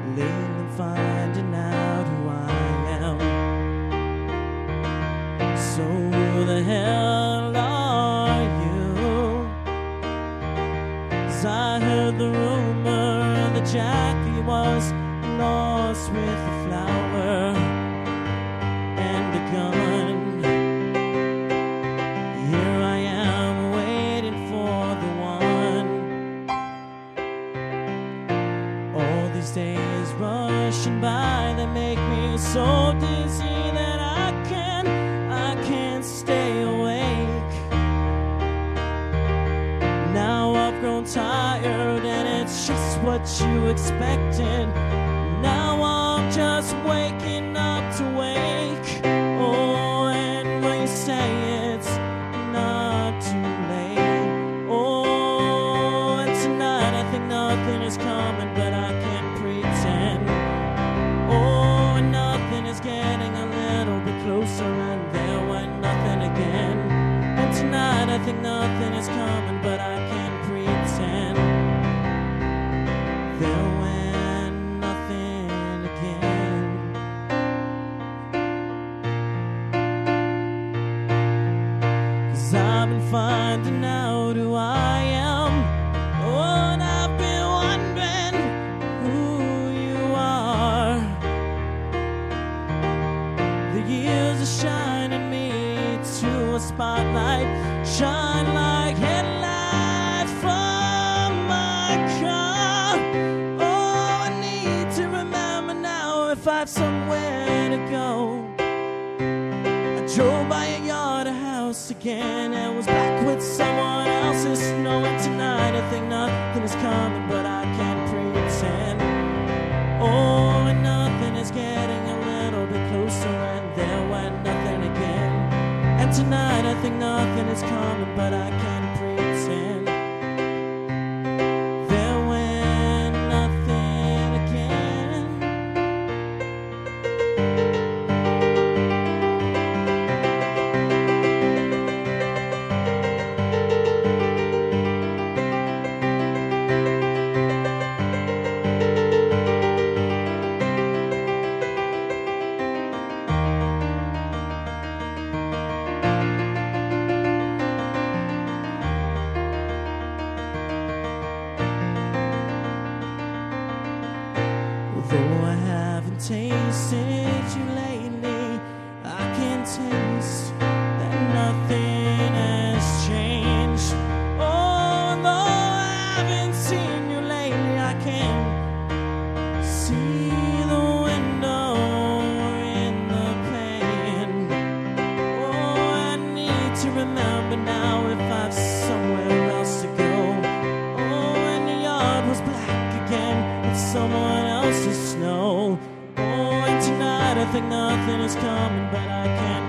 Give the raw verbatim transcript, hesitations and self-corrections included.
lately I'm finding out who I am. So who the hell are you? 'Cause I heard the rumor that Jackie was lost with a flower and a gun. Here I am waiting for the one. All these days rushing by, they make me so dizzy that I can't, I can't stay awake. Now I've grown tired and it's just what you expected. Now I'm just waking up to wake. Oh, and when you say it's not too late. Oh, and tonight I think nothing is coming, but I can't pretend. Oh, and nothing is getting a little bit closer, and there went nothing again. And tonight I think nothing is coming, but I can't pretend. There went nothing again. 'Cause I've been finding out who I am. Oh, and I've been wondering who you are. The years are shining me to a spotlight, shine like headlights from my car. Oh, I need to remember now if I've somewhere to go. I drove by a yard, a house again, and was back with someone else's snow. And tonight I think nothing is coming, but I can't pretend. Oh, and nothing is getting a little bit closer, and there went nothing again. And tonight I think nothing is coming, but I can't pretend. There went nothing again. Though I haven't tasted you lately, I can taste that nothing has changed. Oh, and though I haven't seen you lately, I can see the window in the pane. Oh, I need to remember now if I've somewhere else to go. Oh, and the yard was black again with someone else's snow. Oh, and tonight I think nothing is coming, but I can't